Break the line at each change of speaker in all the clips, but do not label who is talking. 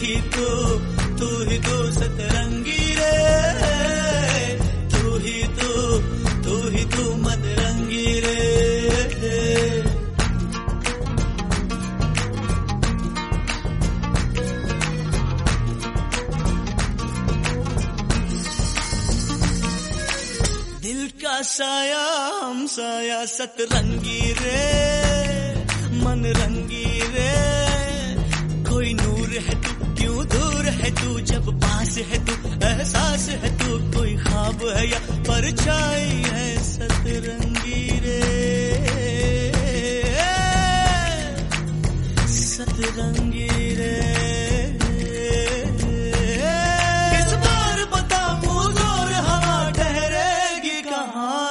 ही तो सतरंगी रे, तू ही तो मदरंगी रे। दिल का साया हम साया सतरंगी रे, मन रंगी रे। कोई नूर है तू, क्यों दूर है तू, जब पास है तू एहसास है तू। कोई ख्वाब है या परछाई है सतरंगी रे, सतरंगी रे। इस बार बता मुझ और हवा ठहरेगी कहाँ।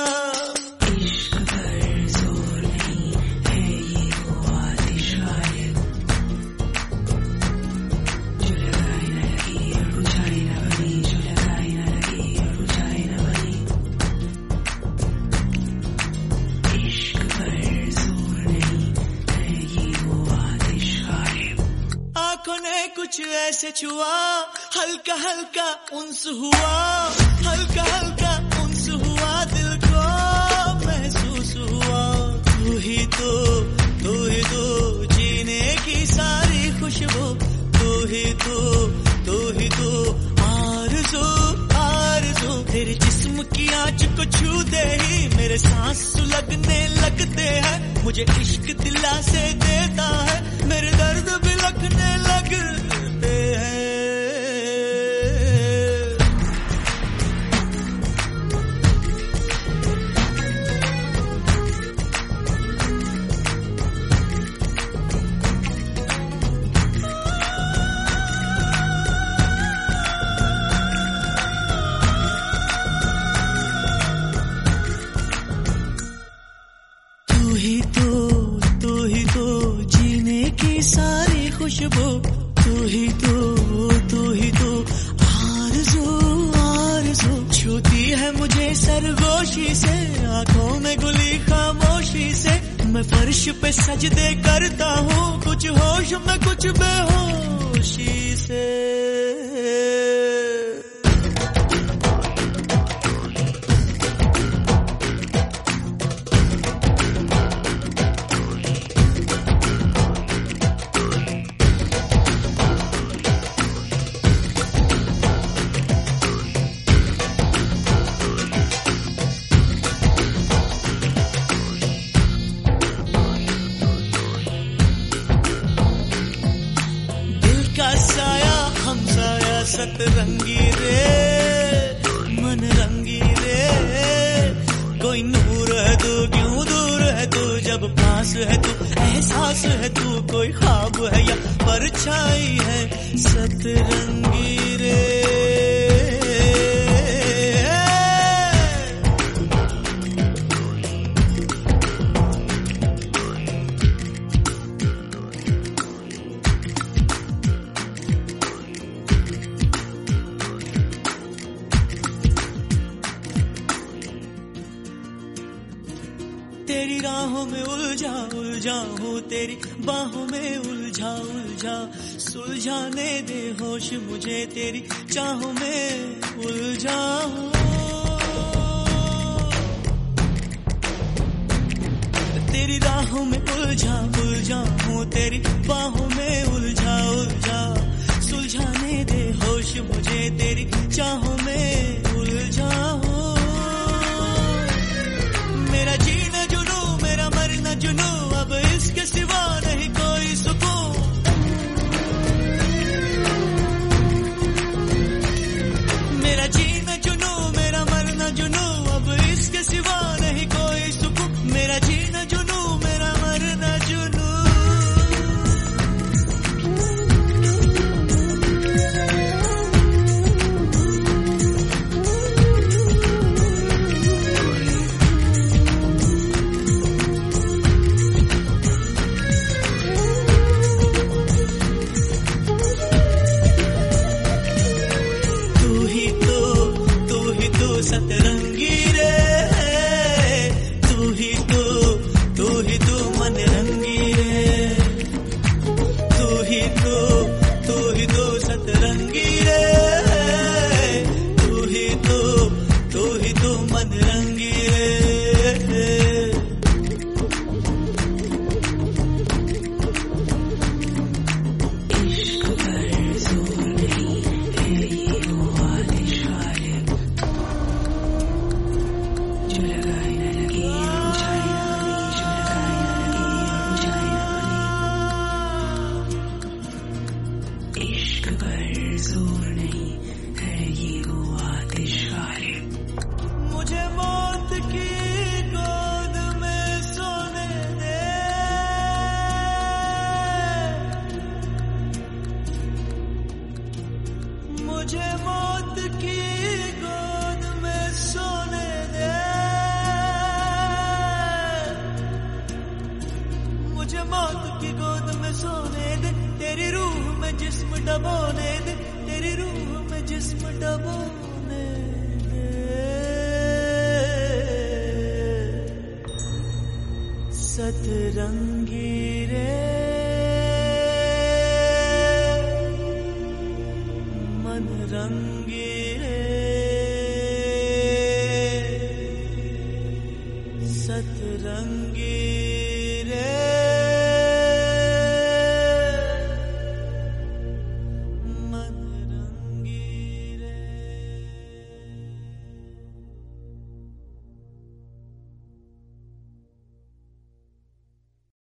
आंखों ने कुछ ऐसे छुआ, हल्का हल्का उन्स हुआ, हल्का हल्का उन्स हुआ, दिल को महसूस हुआ। तू ही तो जीने की सारी खुशबू, तू ही तो आरज़ू आरज़ू। तेरे जिस्म की आँच को छूते ही मेरे सांस सुलगने लगते हैं। मुझे इश्क दिलासे देता है, मेरे दर्द भी लगने लगते हैं। तू ही तो जीने की सारी खुशबू, तू ही तो आरज़ू आरज़ू। छूती है मुझे सरगोशी से, आंखों में गुली खामोशी से। मैं फर्श पे सजदे करता हूँ, कुछ होश में कुछ बेहोशी से। साया हम साया सतरंगी रे, मन रंगी रे। कोई नूर है तू, क्यों दूर है तू, जब पास है तू एहसास है तू। कोई ख्वाब है या परछाई है सतरंगी रे। तेरी राहों में उलझा हूँ, तेरी बाहों में उलझा सुलझाने दे होश मुझे, तेरी चाहों में उलझा हूँ। तेरी राहों में उलझा हूँ, तेरी बाहों में उलझा सुलझाने दे होश मुझे, तेरी चाहों में उलझा हूँ। मेरा जीना जुनू, मेरा मरना जुनू, अब इसके सिवा नहीं कोई सुकून। मेरा जीना जुनू, मेरा मरना जुनू, अब इसके सिवा नहीं कोई सुकून। मेरा जीना जुनू, मेरा मरना जुनू।
कर जोर नहीं है ये वो आतिश गालिब।
मुझे मौत की गोद में सोने दे, मुझे मौत की गोद में सोने दे, मुझे मौत की गोद में सोने दे, तेरी रूह में जिस्म डबोने दे, तेरी रूह में जिस्म डबोने दे। सतरंगी रे मन रंगी रे, सतरंगी रे।